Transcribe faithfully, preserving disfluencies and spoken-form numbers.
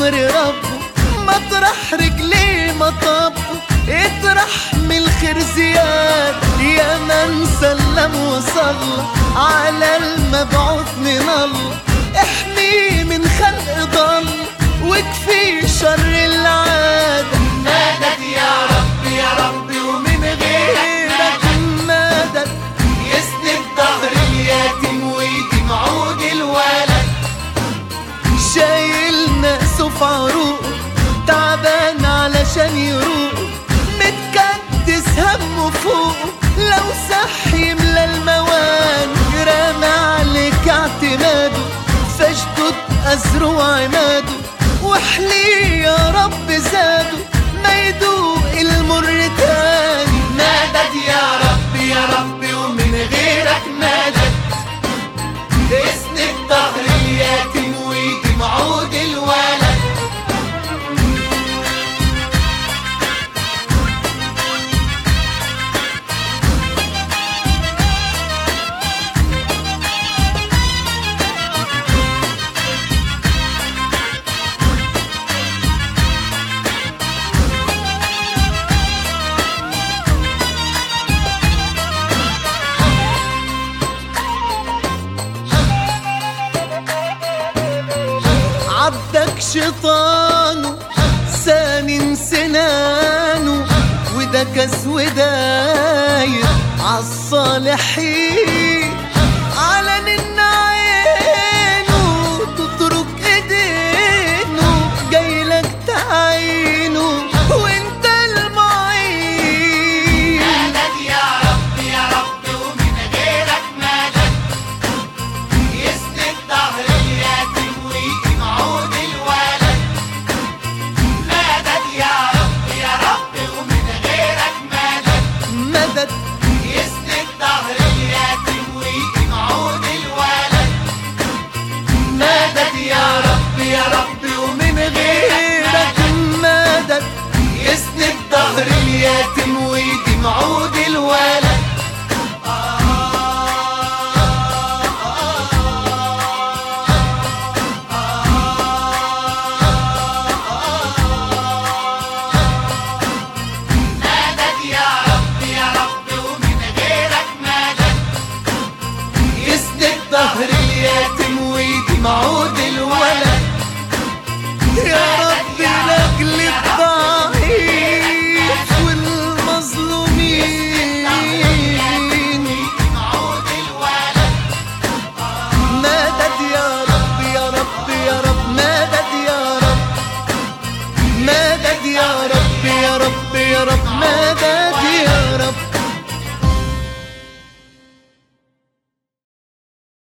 أمر ربه مطرح رجليه مطبه اطرح من الخير زياد. يا من سلم وصلى على المبعوث من الله احميه من خلق ضل واكفي شر العادة. مدد يا رب يا رب ومن غيرك مدد يسند ظهر اليتيم ويديم عود الولد. شايل ناسه في عروقه تعبان علشان يروق متكدس همه فوقه لو صح يملى الموان. رامي عليك اعتماده فاشدد أزره وعماده واحليه يا رب زاده ما يدوق المر تاني. مدد يا رب يا رب ومن غيرك مدد اسند ظهر اليتيم ويديم عود الولد. عبدك شيطانه سانن سنانه وده كاس وداير عالصالحين علن ان عينه تترك ايدينه جايلك تعينه وانت المعين. مدد يا رب يا رب ومن غيرك مدد يسند ظهر اليتيم ويديم عود الولد. مدد يا رب يا رب ومن غيرك مدد مدد يسند ظهر اليتيم ويديم عود الولد. مدد يا رب يا رب ومن غيرك مدد يسند ظهر اليتيم